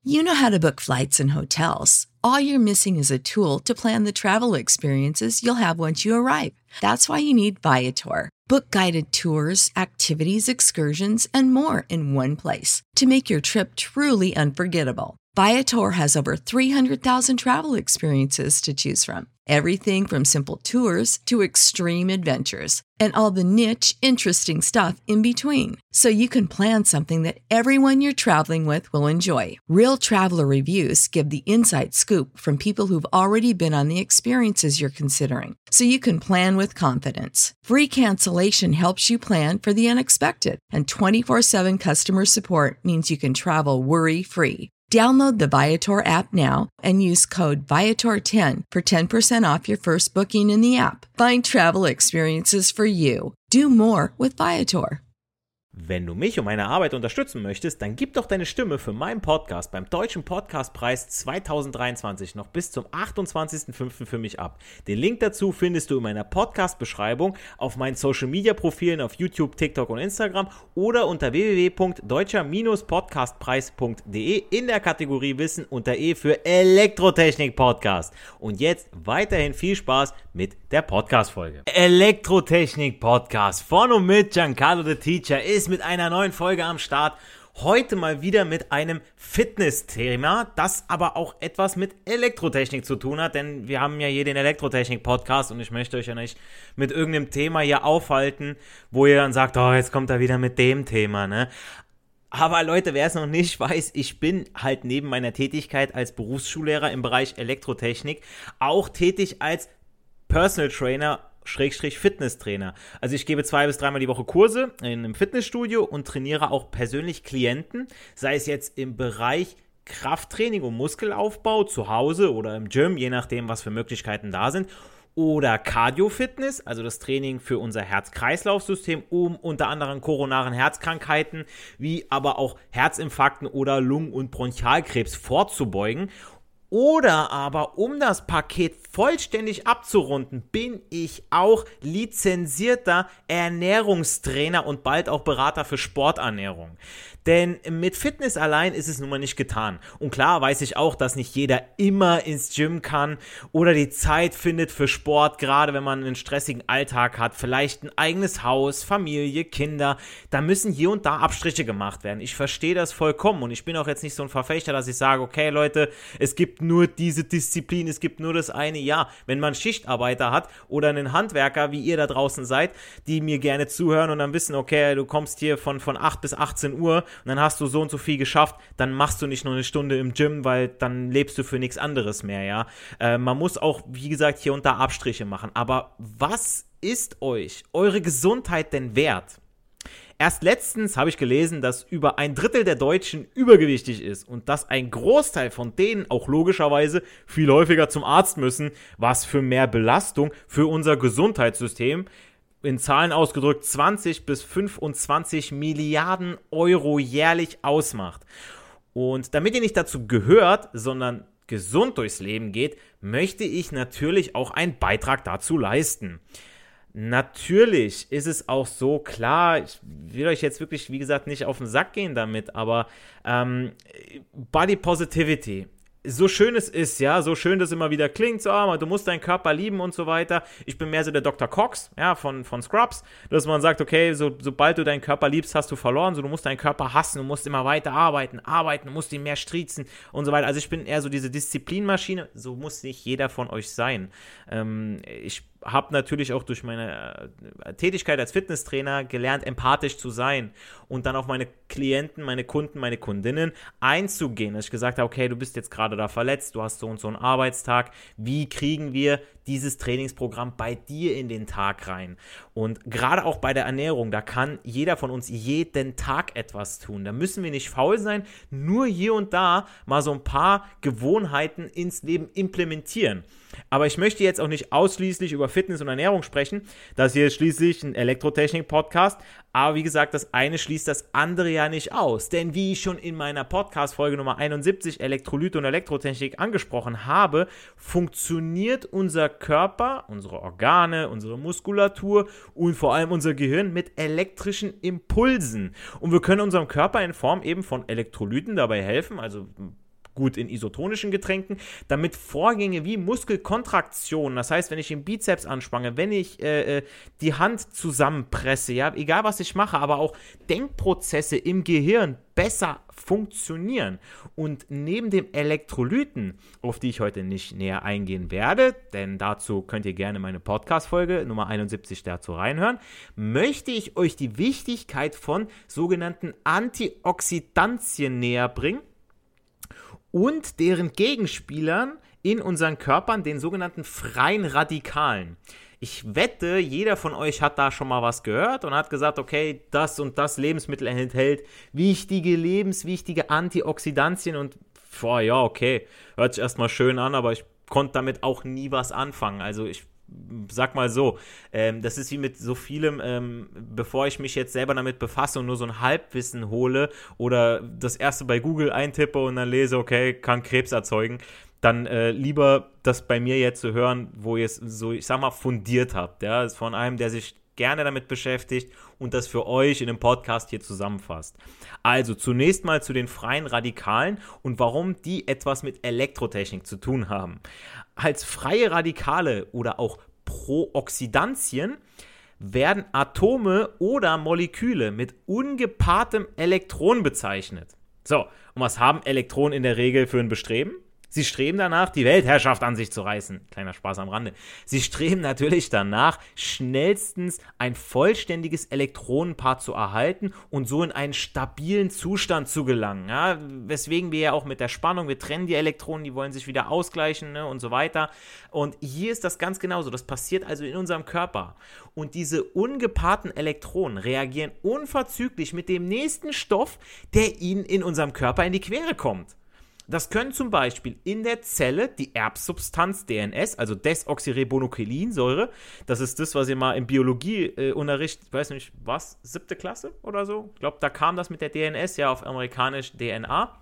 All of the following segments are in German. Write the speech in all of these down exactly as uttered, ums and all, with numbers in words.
You know how to book flights and hotels. All you're missing is a tool to plan the travel experiences you'll have once you arrive. That's why you need Viator. Book guided tours, activities, excursions, and more in one place to make your trip truly unforgettable. Viator has over three hundred thousand travel experiences to choose from. Everything from simple tours to extreme adventures and all the niche, interesting stuff in between. So you can plan something that everyone you're traveling with will enjoy. Real traveler reviews give the inside scoop from people who've already been on the experiences you're considering. So you can plan with confidence. Free cancellation helps you plan for the unexpected. And twenty-four seven customer support means you can travel worry-free. Download the Viator app now and use code Viator ten for ten percent off your first booking in the app. Find travel experiences for you. Do more with Viator. Wenn du mich und meine Arbeit unterstützen möchtest, dann gib doch deine Stimme für meinen Podcast beim Deutschen Podcastpreis zweitausenddreiundzwanzig noch bis zum achtundzwanzigsten fünften für mich ab. Den Link dazu findest du in meiner Podcast-Beschreibung auf meinen Social-Media-Profilen auf YouTube, TikTok und Instagram oder unter w w w punkt deutscher podcastpreis punkt de in der Kategorie Wissen unter E für Elektrotechnik-Podcast. Und jetzt weiterhin viel Spaß mit der Podcast-Folge. Elektrotechnik-Podcast von und mit Giancarlo the Teacher ist mit einer neuen Folge am Start. Heute mal wieder mit einem Fitness-Thema, das aber auch etwas mit Elektrotechnik zu tun hat, denn wir haben ja hier den Elektrotechnik-Podcast und ich möchte euch ja nicht mit irgendeinem Thema hier aufhalten, wo ihr dann sagt, oh, jetzt kommt er wieder mit dem Thema, ne? Aber Leute, wer es noch nicht weiß, ich bin halt neben meiner Tätigkeit als Berufsschullehrer im Bereich Elektrotechnik auch tätig als Personal Trainer Schrägstrich Fitnesstrainer. Also ich gebe zwei bis dreimal die Woche Kurse in einem Fitnessstudio und trainiere auch persönlich Klienten, sei es jetzt im Bereich Krafttraining und Muskelaufbau zu Hause oder im Gym, je nachdem, was für Möglichkeiten da sind, oder Cardio-Fitness, also das Training für unser Herz-Kreislauf-System, um unter anderem koronaren Herzkrankheiten, wie aber auch Herzinfarkten oder Lungen- und Bronchialkrebs vorzubeugen. Oder aber, um das Paket vollständig abzurunden, bin ich auch lizenzierter Ernährungstrainer und bald auch Berater für Sporternährung. Denn mit Fitness allein ist es nun mal nicht getan. Und klar weiß ich auch, dass nicht jeder immer ins Gym kann oder die Zeit findet für Sport, gerade wenn man einen stressigen Alltag hat, vielleicht ein eigenes Haus, Familie, Kinder. Da müssen hier und da Abstriche gemacht werden. Ich verstehe das vollkommen und ich bin auch jetzt nicht so ein Verfechter, dass ich sage, okay Leute, es gibt nur diese Disziplin, es gibt nur das eine. Ja, wenn man Schichtarbeiter hat oder einen Handwerker, wie ihr da draußen seid, die mir gerne zuhören und dann wissen, okay, du kommst hier von, von acht bis achtzehn Uhr und dann hast du so und so viel geschafft, dann machst du nicht nur eine Stunde im Gym, weil dann lebst du für nichts anderes mehr, ja. Äh, man muss auch, wie gesagt, hier und da Abstriche machen. Aber was ist euch eure Gesundheit denn wert? Erst letztens habe ich gelesen, dass über ein Drittel der Deutschen übergewichtig ist und dass ein Großteil von denen auch logischerweise viel häufiger zum Arzt müssen, was für mehr Belastung für unser Gesundheitssystem, in Zahlen ausgedrückt, zwanzig bis fünfundzwanzig Milliarden Euro jährlich ausmacht. Und damit ihr nicht dazu gehört, sondern gesund durchs Leben geht, möchte ich natürlich auch einen Beitrag dazu leisten. Natürlich ist es auch so, klar, ich will euch jetzt wirklich, wie gesagt, nicht auf den Sack gehen damit, aber ähm, Body Positivity, so schön es ist, ja, so schön das immer wieder klingt, so, ah, du musst deinen Körper lieben und so weiter. Ich bin mehr so der Doktor Cox, ja, von, von Scrubs, dass man sagt, okay, so, sobald du deinen Körper liebst, hast du verloren, so, du musst deinen Körper hassen, du musst immer weiter arbeiten, arbeiten, du musst ihn mehr striezen und so weiter. Also ich bin eher so diese Disziplinmaschine, so muss nicht jeder von euch sein. Ähm, ich habe natürlich auch durch meine äh, Tätigkeit als Fitnesstrainer gelernt, empathisch zu sein und dann auf meine Klienten, meine Kunden, meine Kundinnen einzugehen, dass ich gesagt habe, okay, du bist jetzt gerade da verletzt, du hast so und so einen Arbeitstag, wie kriegen wir dieses Trainingsprogramm bei dir in den Tag rein? Und gerade auch bei der Ernährung, da kann jeder von uns jeden Tag etwas tun, da müssen wir nicht faul sein, nur hier und da mal so ein paar Gewohnheiten ins Leben implementieren. Aber ich möchte jetzt auch nicht ausschließlich über Fitness und Ernährung sprechen. Das hier ist schließlich ein Elektrotechnik-Podcast. Aber wie gesagt, das eine schließt das andere ja nicht aus. Denn wie ich schon in meiner Podcast-Folge Nummer einundsiebzig Elektrolyte und Elektrotechnik angesprochen habe, funktioniert unser Körper, unsere Organe, unsere Muskulatur und vor allem unser Gehirn mit elektrischen Impulsen. Und wir können unserem Körper in Form eben von Elektrolyten dabei helfen, also gut in isotonischen Getränken, damit Vorgänge wie Muskelkontraktion, das heißt, wenn ich den Bizeps anspanne, wenn ich äh, die Hand zusammenpresse, ja, egal was ich mache, aber auch Denkprozesse im Gehirn besser funktionieren. Und neben dem Elektrolyten, auf die ich heute nicht näher eingehen werde, denn dazu könnt ihr gerne meine Podcast-Folge Nummer einundsiebzig dazu reinhören, möchte ich euch die Wichtigkeit von sogenannten Antioxidantien näher bringen und deren Gegenspielern in unseren Körpern, den sogenannten freien Radikalen. Ich wette, jeder von euch hat da schon mal was gehört und hat gesagt, okay, das und das Lebensmittel enthält wichtige, lebenswichtige Antioxidantien und, boah, ja, okay, hört sich erstmal schön an, aber ich konnte damit auch nie was anfangen. Also ich sag mal so, ähm, das ist wie mit so vielem, ähm, bevor ich mich jetzt selber damit befasse und nur so ein Halbwissen hole oder das erste bei Google eintippe und dann lese, okay, kann Krebs erzeugen, dann äh, lieber das bei mir jetzt zu hören, wo ihr es so, ich sag mal, fundiert habt. Ja, das ist von einem, der sich gerne damit beschäftigt und das für euch in dem Podcast hier zusammenfasst. Also zunächst mal zu den freien Radikalen und warum die etwas mit Elektrotechnik zu tun haben. Als freie Radikale oder auch Prooxidantien werden Atome oder Moleküle mit ungepaartem Elektron bezeichnet. So, und was haben Elektronen in der Regel für ein Bestreben? Sie streben danach, die Weltherrschaft an sich zu reißen. Kleiner Spaß am Rande. Sie streben natürlich danach, schnellstens ein vollständiges Elektronenpaar zu erhalten und so in einen stabilen Zustand zu gelangen. Ja, weswegen wir ja auch mit der Spannung, wir trennen die Elektronen, die wollen sich wieder ausgleichen, ne, und so weiter. Und hier ist das ganz genauso. Das passiert also in unserem Körper. Und diese ungepaarten Elektronen reagieren unverzüglich mit dem nächsten Stoff, der ihnen in unserem Körper in die Quere kommt. Das können zum Beispiel in der Zelle die Erbsubstanz D N S, also Desoxyribonukleinsäure, das ist das, was ihr mal im Biologieunterricht, äh, ich weiß nicht was, siebte Klasse oder so, ich glaube, da kam das mit der D N S, ja auf amerikanisch D N A,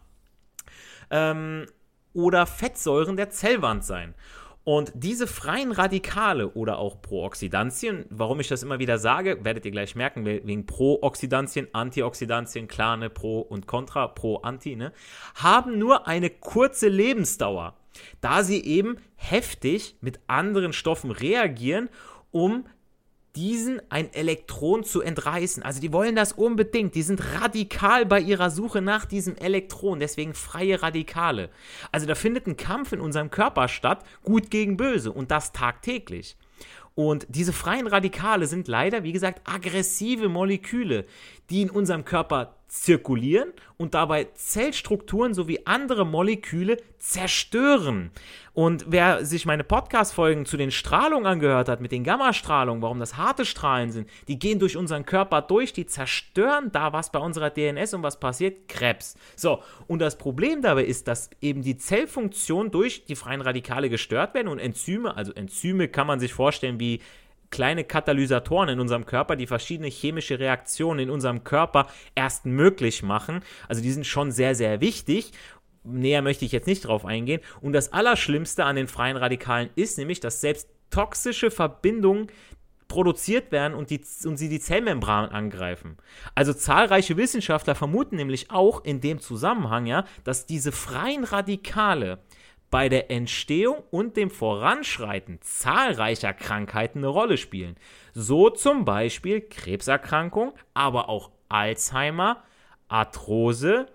ähm, oder Fettsäuren der Zellwand sein. Und diese freien Radikale oder auch Prooxidantien, warum ich das immer wieder sage, werdet ihr gleich merken, wegen Prooxidantien, Antioxidantien, klar, ne, Pro und Contra, Pro, Anti, ne, haben nur eine kurze Lebensdauer, da sie eben heftig mit anderen Stoffen reagieren, um diesen ein Elektron zu entreißen. Also die wollen das unbedingt. Die sind radikal bei ihrer Suche nach diesem Elektron. Deswegen freie Radikale. Also da findet ein Kampf in unserem Körper statt, gut gegen böse. Und das tagtäglich. Und diese freien Radikale sind leider, wie gesagt, aggressive Moleküle, die in unserem Körper zirkulieren und dabei Zellstrukturen sowie andere Moleküle zerstören. Und wer sich meine Podcast-Folgen zu den Strahlungen angehört hat, mit den Gammastrahlungen, warum das harte Strahlen sind, die gehen durch unseren Körper durch, die zerstören da was bei unserer D N S und was passiert? Krebs. So, und das Problem dabei ist, dass eben die Zellfunktion durch die freien Radikale gestört werden und Enzyme, also Enzyme kann man sich vorstellen wie kleine Katalysatoren in unserem Körper, die verschiedene chemische Reaktionen in unserem Körper erst möglich machen. Also die sind schon sehr, sehr wichtig. Näher möchte ich jetzt nicht drauf eingehen. Und das Allerschlimmste an den freien Radikalen ist nämlich, dass selbst toxische Verbindungen produziert werden und, die, und sie die Zellmembran angreifen. Also zahlreiche Wissenschaftler vermuten nämlich auch in dem Zusammenhang, ja, dass diese freien Radikale bei der Entstehung und dem Voranschreiten zahlreicher Krankheiten eine Rolle spielen. So zum Beispiel Krebserkrankung, aber auch Alzheimer, Arthrose,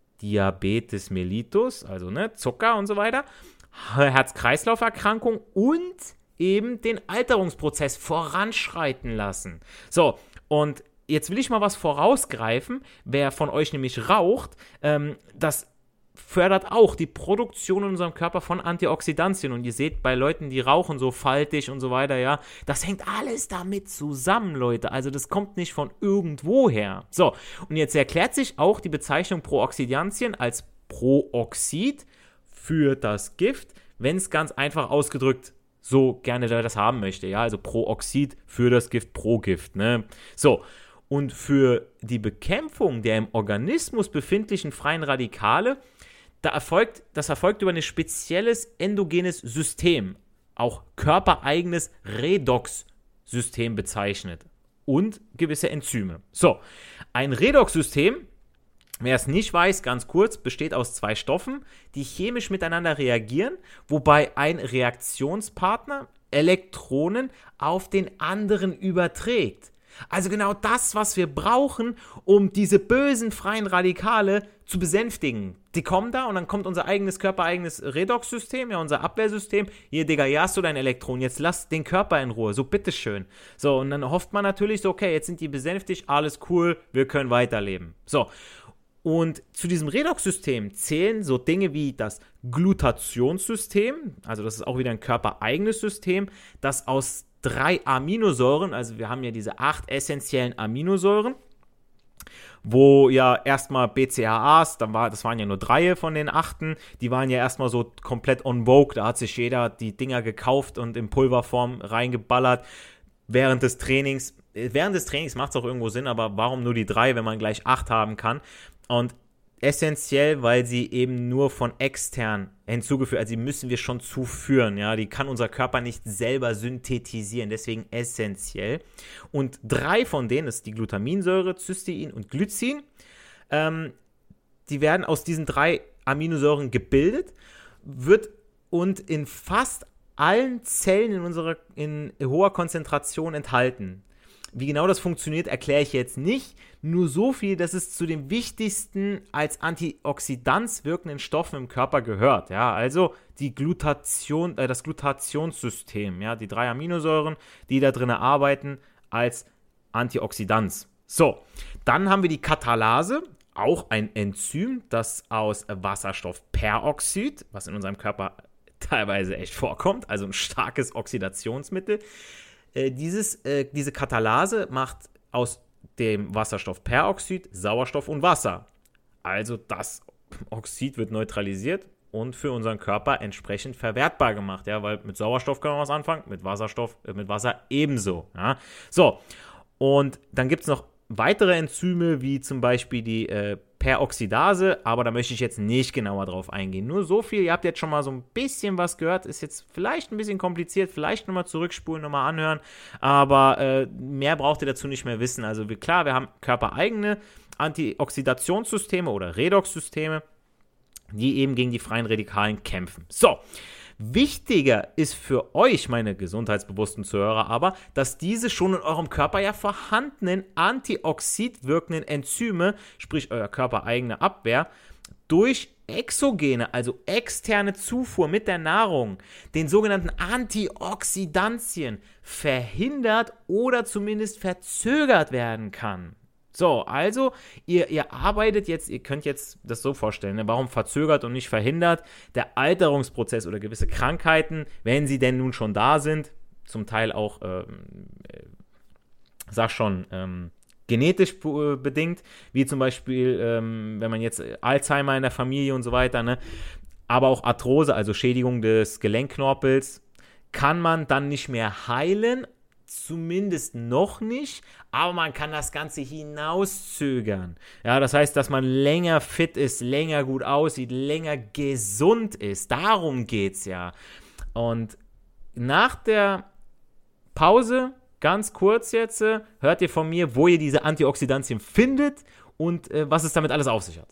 Diabetes mellitus, also ne, Zucker und so weiter, Herz-Kreislauf-Erkrankung und eben den Alterungsprozess voranschreiten lassen. So, und jetzt will ich mal was vorausgreifen. Wer von euch nämlich raucht, ähm, das fördert auch die Produktion in unserem Körper von Antioxidantien. Und ihr seht bei Leuten, die rauchen, so faltig und so weiter, ja, das hängt alles damit zusammen, Leute. Also das kommt nicht von irgendwo her. So, und jetzt erklärt sich auch die Bezeichnung Prooxidantien als Prooxid für das Gift, wenn es ganz einfach ausgedrückt so gerne der das haben möchte. Ja, also Prooxid für das Gift, Progift, ne? So. Und für die Bekämpfung der im Organismus befindlichen freien Radikale, da erfolgt, das erfolgt über ein spezielles endogenes System, auch körpereigenes Redox-System bezeichnet und gewisse Enzyme. So, ein Redox-System Wer es nicht weiß, ganz kurz, besteht aus zwei Stoffen, die chemisch miteinander reagieren, wobei ein Reaktionspartner Elektronen auf den anderen überträgt. Also genau das, was wir brauchen, um diese bösen freien Radikale zu besänftigen. Die kommen da und dann kommt unser eigenes körpereigenes Redoxsystem, ja, unser Abwehrsystem. Hier, Digga, hier hast du dein Elektron, jetzt lass den Körper in Ruhe, so bitteschön. So, und dann hofft man natürlich so, okay, jetzt sind die besänftigt, alles cool, wir können weiterleben. So, und zu diesem Redoxsystem zählen so Dinge wie das Glutationssystem, also das ist auch wieder ein körpereigenes System, das aus drei Aminosäuren, also wir haben ja diese acht essentiellen Aminosäuren, wo ja erstmal B C A As, dann war, das waren ja nur drei von den achten, die waren ja erstmal so komplett on vogue, da hat sich jeder die Dinger gekauft und in Pulverform reingeballert während des Trainings. Während des Trainings macht es auch irgendwo Sinn, aber warum nur die drei, wenn man gleich acht haben kann? Und essentiell, weil sie eben nur von extern hinzugeführt, also die müssen wir schon zuführen, ja, die kann unser Körper nicht selber synthetisieren, deswegen essentiell. Und drei von denen, das ist die Glutaminsäure, Cystein und Glycin, ähm, die werden aus diesen drei Aminosäuren gebildet, wird und in fast allen Zellen in unserer in hoher Konzentration enthalten. Wie genau das funktioniert, erkläre ich jetzt nicht. Nur so viel, dass es zu den wichtigsten als Antioxidant wirkenden Stoffen im Körper gehört. Ja, also die Glutation, äh, das Glutationssystem, ja, die drei Aminosäuren, die da drin arbeiten als Antioxidants. So, dann haben wir die Katalase, auch ein Enzym, das aus Wasserstoffperoxid, was in unserem Körper teilweise echt vorkommt, also ein starkes Oxidationsmittel. Äh, dieses, äh, diese Katalase macht aus dem Wasserstoffperoxid Sauerstoff und Wasser. Also das Oxid wird neutralisiert und für unseren Körper entsprechend verwertbar gemacht, ja, weil mit Sauerstoff können wir was anfangen, mit Wasserstoff, äh, mit Wasser ebenso. Ja. So, und dann gibt es noch weitere Enzyme, wie zum Beispiel die äh, Peroxidase, aber da möchte ich jetzt nicht genauer drauf eingehen. Nur so viel, ihr habt jetzt schon mal so ein bisschen was gehört, ist jetzt vielleicht ein bisschen kompliziert, vielleicht nochmal zurückspulen, nochmal anhören, aber äh, mehr braucht ihr dazu nicht mehr wissen. Also wir, klar, wir haben körpereigene Antioxidationssysteme oder Redoxsysteme, die eben gegen die freien Radikalen kämpfen. So, wichtiger ist für euch, meine gesundheitsbewussten Zuhörer, aber, dass diese schon in eurem Körper ja vorhandenen antioxid wirkenden Enzyme, sprich euer körpereigene Abwehr, durch exogene, also externe Zufuhr mit der Nahrung, den sogenannten Antioxidantien, verhindert oder zumindest verzögert werden kann. So, also, ihr, ihr arbeitet jetzt, ihr könnt jetzt das so vorstellen, ne? Warum verzögert und nicht verhindert? Der Alterungsprozess oder gewisse Krankheiten, wenn sie denn nun schon da sind, zum Teil auch, ähm, äh, sag schon, ähm, genetisch äh, bedingt, wie zum Beispiel, ähm, wenn man jetzt Alzheimer in der Familie und so weiter, ne? Aber auch Arthrose, also Schädigung des Gelenkknorpels, kann man dann nicht mehr heilen, zumindest noch nicht, aber man kann das Ganze hinauszögern. Ja, das heißt, dass man länger fit ist, länger gut aussieht, länger gesund ist. Darum geht's ja. Und nach der Pause, ganz kurz jetzt, hört ihr von mir, wo ihr diese Antioxidantien findet und äh, was es damit alles auf sich hat.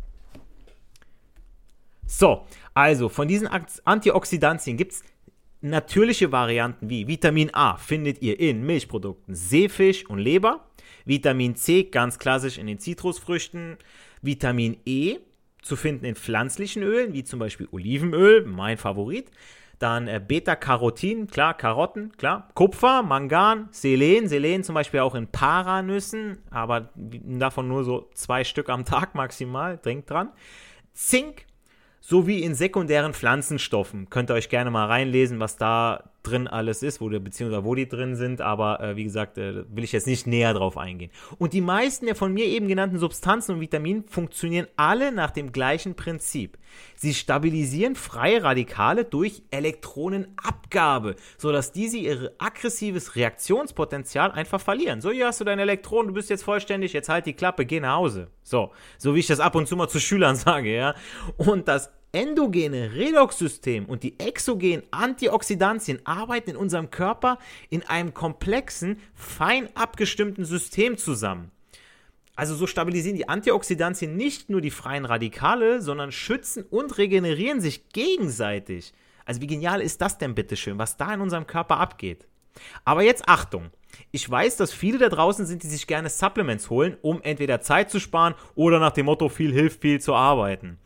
So, also von diesen Antioxidantien gibt es natürliche Varianten wie Vitamin A findet ihr in Milchprodukten, Seefisch und Leber. Vitamin C ganz klassisch in den Zitrusfrüchten. Vitamin E zu finden in pflanzlichen Ölen, wie zum Beispiel Olivenöl, mein Favorit. Dann äh, Beta-Carotin, klar, Karotten, klar. Kupfer, Mangan, Selen. Selen zum Beispiel auch in Paranüssen, aber davon nur so zwei Stück am Tag maximal, denkt dran. Zink, sowie in sekundären Pflanzenstoffen. Könnt ihr euch gerne mal reinlesen, was da drin alles ist, wo die, beziehungsweise wo die drin sind, aber äh, wie gesagt, äh, will ich jetzt nicht näher drauf eingehen. Und die meisten der von mir eben genannten Substanzen und Vitamine funktionieren alle nach dem gleichen Prinzip. Sie stabilisieren freie Radikale durch Elektronenabgabe, sodass diese ihr aggressives Reaktionspotenzial einfach verlieren. So, hier hast du dein Elektron, du bist jetzt vollständig, jetzt halt die Klappe, geh nach Hause. So, so wie ich das ab und zu mal zu Schülern sage, ja. Und das endogene Redoxsystem und die exogenen Antioxidantien arbeiten in unserem Körper in einem komplexen, fein abgestimmten System zusammen. Also so stabilisieren die Antioxidantien nicht nur die freien Radikale, sondern schützen und regenerieren sich gegenseitig. Also wie genial ist das denn bitteschön, was da in unserem Körper abgeht? Aber jetzt Achtung, ich weiß, dass viele da draußen sind, die sich gerne Supplements holen, um entweder Zeit zu sparen oder nach dem Motto, viel hilft viel zu arbeiten.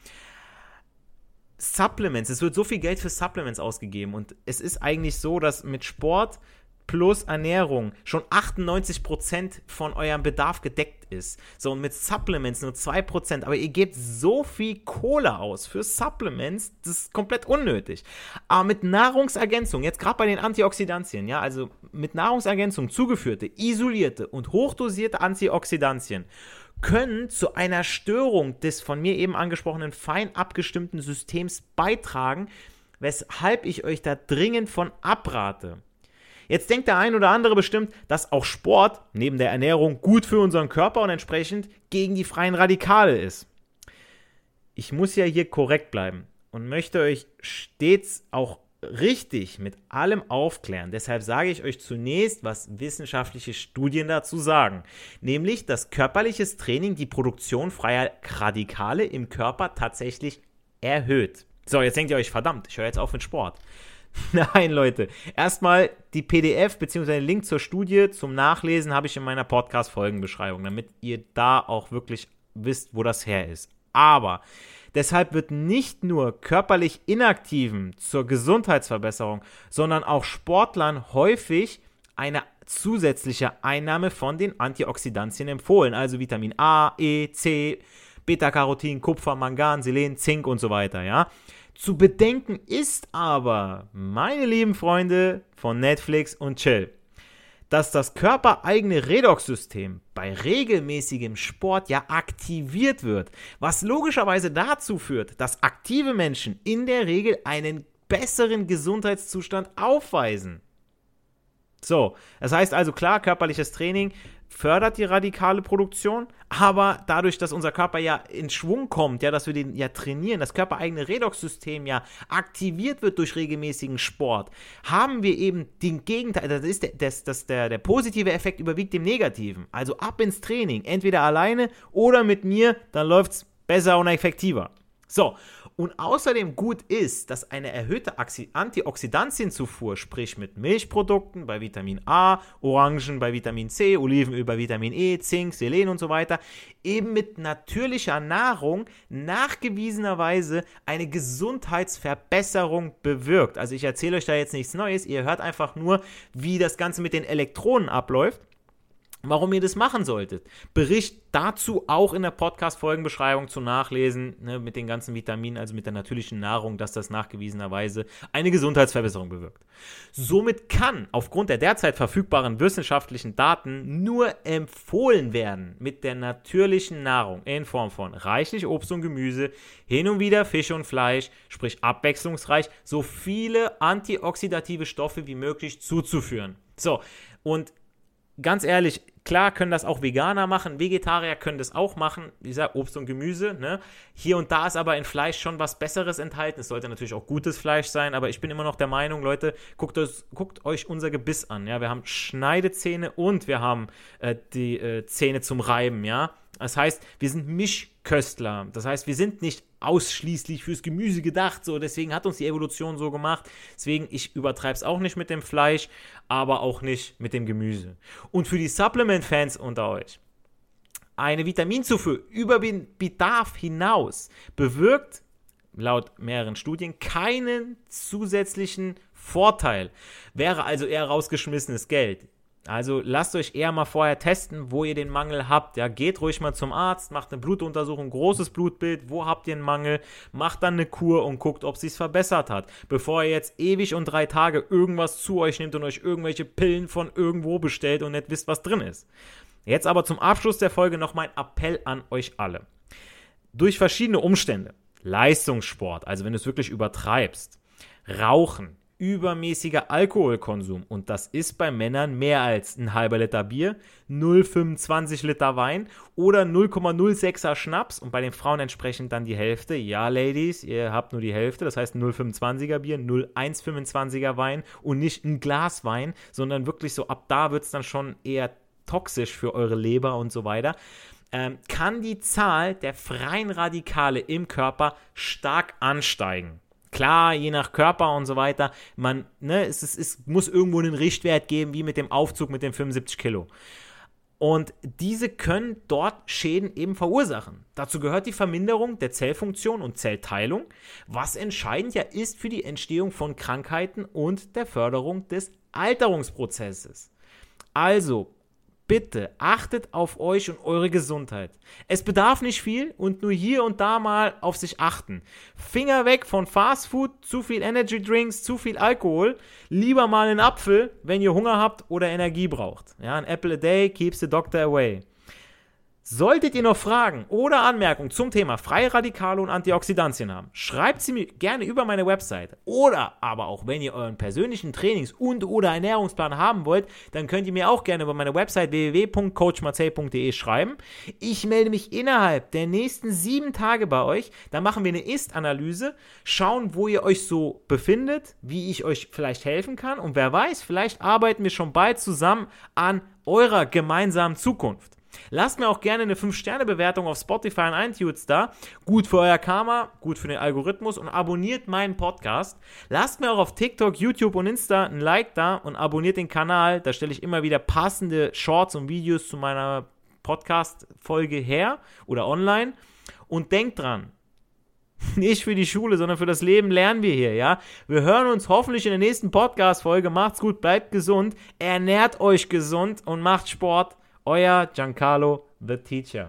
Supplements, es wird so viel Geld für Supplements ausgegeben und es ist eigentlich so, dass mit Sport plus Ernährung schon achtundneunzig Prozent von eurem Bedarf gedeckt ist. So, und mit Supplements nur zwei Prozent. Aber ihr gebt so viel Kohle aus für Supplements, das ist komplett unnötig. Aber mit Nahrungsergänzung, jetzt gerade bei den Antioxidantien, ja, also mit Nahrungsergänzung zugeführte, isolierte und hochdosierte Antioxidantien können zu einer Störung des von mir eben angesprochenen fein abgestimmten Systems beitragen, weshalb ich euch da dringend von abrate. Jetzt denkt der ein oder andere bestimmt, dass auch Sport neben der Ernährung gut für unseren Körper und entsprechend gegen die freien Radikale ist. Ich muss ja hier korrekt bleiben und möchte euch stets auch richtig mit allem aufklären. Deshalb sage ich euch zunächst, was wissenschaftliche Studien dazu sagen. Nämlich, dass körperliches Training die Produktion freier Radikale im Körper tatsächlich erhöht. So, jetzt denkt ihr euch, verdammt, ich höre jetzt auf mit Sport. Nein, Leute, erstmal die P D F bzw. den Link zur Studie zum Nachlesen habe ich in meiner Podcast-Folgenbeschreibung, damit ihr da auch wirklich wisst, wo das her ist. Aber deshalb wird nicht nur körperlich Inaktiven zur Gesundheitsverbesserung, sondern auch Sportlern häufig eine zusätzliche Einnahme von den Antioxidantien empfohlen, also Vitamin A, E, C, Beta-Carotin, Kupfer, Mangan, Selen, Zink und so weiter, ja. Zu bedenken ist aber, meine lieben Freunde von Netflix und Chill, dass das körpereigene Redoxsystem bei regelmäßigem Sport ja aktiviert wird, was logischerweise dazu führt, dass aktive Menschen in der Regel einen besseren Gesundheitszustand aufweisen. So, das heißt also klar, körperliches Training fördert die radikale Produktion, aber dadurch, dass unser Körper ja in Schwung kommt, ja, dass wir den ja trainieren, das körpereigene Redoxsystem ja aktiviert wird durch regelmäßigen Sport, haben wir eben den Gegenteil, das ist der, das, das, der, der positive Effekt überwiegt dem negativen. Also ab ins Training, entweder alleine oder mit mir, dann läuft es besser und effektiver. So, und außerdem gut ist, dass eine erhöhte Antioxidantienzufuhr, sprich mit Milchprodukten bei Vitamin A, Orangen bei Vitamin C, Olivenöl bei Vitamin E, Zink, Selen und so weiter, eben mit natürlicher Nahrung nachgewiesenerweise eine Gesundheitsverbesserung bewirkt. Also ich erzähle euch da jetzt nichts Neues, ihr hört einfach nur, wie das Ganze mit den Elektronen abläuft. Warum ihr das machen solltet. Bericht dazu auch in der Podcast-Folgenbeschreibung zu nachlesen, ne, mit den ganzen Vitaminen, also mit der natürlichen Nahrung, dass das nachgewiesenerweise eine Gesundheitsverbesserung bewirkt. Somit kann aufgrund der derzeit verfügbaren wissenschaftlichen Daten nur empfohlen werden, mit der natürlichen Nahrung in Form von reichlich Obst und Gemüse, hin und wieder Fisch und Fleisch, sprich abwechslungsreich, so viele antioxidative Stoffe wie möglich zuzuführen. So, und ganz ehrlich, klar können das auch Veganer machen, Vegetarier können das auch machen, wie gesagt, Obst und Gemüse, ne? Hier und da ist aber in Fleisch schon was Besseres enthalten, es sollte natürlich auch gutes Fleisch sein, aber ich bin immer noch der Meinung, Leute, guckt euch, guckt euch unser Gebiss an, ja, wir haben Schneidezähne und wir haben äh, die äh, Zähne zum Reiben, ja, das heißt, wir sind Mischköstler, das heißt, wir sind nicht ausschließlich fürs Gemüse gedacht, so, deswegen hat uns die Evolution so gemacht, deswegen, ich übertreibe es auch nicht mit dem Fleisch, aber auch nicht mit dem Gemüse. Und für die Supplement-Fans unter euch, eine Vitaminzufuhr über den Bedarf hinaus bewirkt, laut mehreren Studien, keinen zusätzlichen Vorteil, wäre also eher rausgeschmissenes Geld. Also lasst euch eher mal vorher testen, wo ihr den Mangel habt. Ja, geht ruhig mal zum Arzt, macht eine Blutuntersuchung, großes Blutbild, wo habt ihr einen Mangel, macht dann eine Kur und guckt, ob es sich verbessert hat, bevor ihr jetzt ewig und drei Tage irgendwas zu euch nehmt und euch irgendwelche Pillen von irgendwo bestellt und nicht wisst, was drin ist. Jetzt aber zum Abschluss der Folge noch mein Appell an euch alle. Durch verschiedene Umstände, Leistungssport, also wenn du es wirklich übertreibst, Rauchen, übermäßiger Alkoholkonsum, und das ist bei Männern mehr als ein halber Liter Bier, null Komma fünfundzwanzig Liter Wein oder null Komma null sechser Schnaps und bei den Frauen entsprechend dann die Hälfte. Ja, Ladies, ihr habt nur die Hälfte, das heißt null Komma fünfundzwanziger Bier, null Komma hundertfünfundzwanziger Wein und nicht ein Glas Wein, sondern wirklich so ab da wird es dann schon eher toxisch für eure Leber und so weiter. ähm, kann die Zahl der freien Radikale im Körper stark ansteigen. Klar, je nach Körper und so weiter, man, ne, es, es, es muss irgendwo einen Richtwert geben, wie mit dem Aufzug mit den fünfundsiebzig Kilo. Und diese können dort Schäden eben verursachen. Dazu gehört die Verminderung der Zellfunktion und Zellteilung, was entscheidend ja ist für die Entstehung von Krankheiten und der Förderung des Alterungsprozesses. Also, bitte achtet auf euch und eure Gesundheit. Es bedarf nicht viel und nur hier und da mal auf sich achten. Finger weg von Fastfood, zu viel Energy Drinks, zu viel Alkohol. Lieber mal einen Apfel, wenn ihr Hunger habt oder Energie braucht. Ja, an apple a day keeps the doctor away. Solltet ihr noch Fragen oder Anmerkungen zum Thema freie Radikale und Antioxidantien haben, schreibt sie mir gerne über meine Website. Oder aber auch, wenn ihr euren persönlichen Trainings- und oder Ernährungsplan haben wollt, dann könnt ihr mir auch gerne über meine Website w w w punkt coach marcel punkt d e schreiben. Ich melde mich innerhalb der nächsten sieben Tage bei euch. Dann machen wir eine Ist-Analyse, schauen, wo ihr euch so befindet, wie ich euch vielleicht helfen kann. Und wer weiß, vielleicht arbeiten wir schon bald zusammen an eurer gemeinsamen Zukunft. Lasst mir auch gerne eine fünf Sterne Bewertung auf Spotify und iTunes da. Gut für euer Karma, gut für den Algorithmus und abonniert meinen Podcast. Lasst mir auch auf TikTok, YouTube und Insta ein Like da und abonniert den Kanal. Da stelle ich immer wieder passende Shorts und Videos zu meiner Podcast-Folge her oder online. Und denkt dran, nicht für die Schule, sondern für das Leben lernen wir hier, ja. Wir hören uns hoffentlich in der nächsten Podcast-Folge. Macht's gut, bleibt gesund, ernährt euch gesund und macht Sport. Euer Giancarlo, the teacher.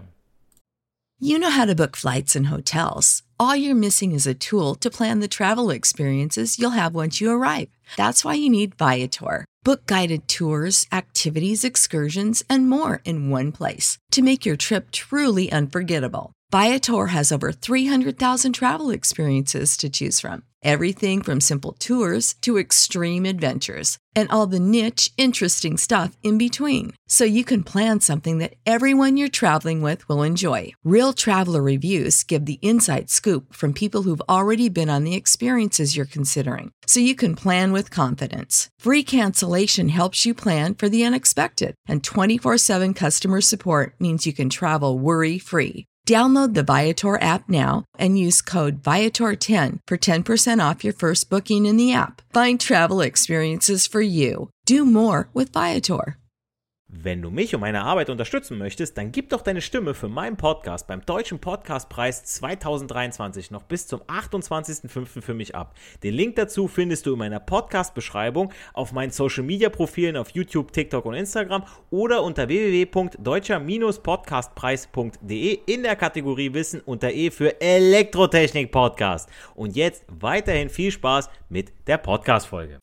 You know how to book flights and hotels. All you're missing is a tool to plan the travel experiences you'll have once you arrive. That's why you need Viator. Book guided tours, activities, excursions, and more in one place to make your trip truly unforgettable. Viator has over three hundred thousand travel experiences to choose from. Everything from simple tours to extreme adventures and all the niche, interesting stuff in between. So you can plan something that everyone you're traveling with will enjoy. Real traveler reviews give the inside scoop from people who've already been on the experiences you're considering. So you can plan with confidence. Free cancellation helps you plan for the unexpected. And twenty-four seven customer support means you can travel worry-free. Download the Viator app now and use code Viator ten for ten percent off your first booking in the app. Find travel experiences for you. Do more with Viator. Wenn du mich und meine Arbeit unterstützen möchtest, dann gib doch deine Stimme für meinen Podcast beim Deutschen Podcastpreis zwanzig dreiundzwanzig noch bis zum achtundzwanzigsten fünften für mich ab. Den Link dazu findest du in meiner Podcast-Beschreibung, auf meinen Social-Media-Profilen auf YouTube, TikTok und Instagram oder unter w w w punkt deutscher podcastpreis punkt d e in der Kategorie Wissen unter E für Elektrotechnik-Podcast. Und jetzt weiterhin viel Spaß mit der Podcast-Folge.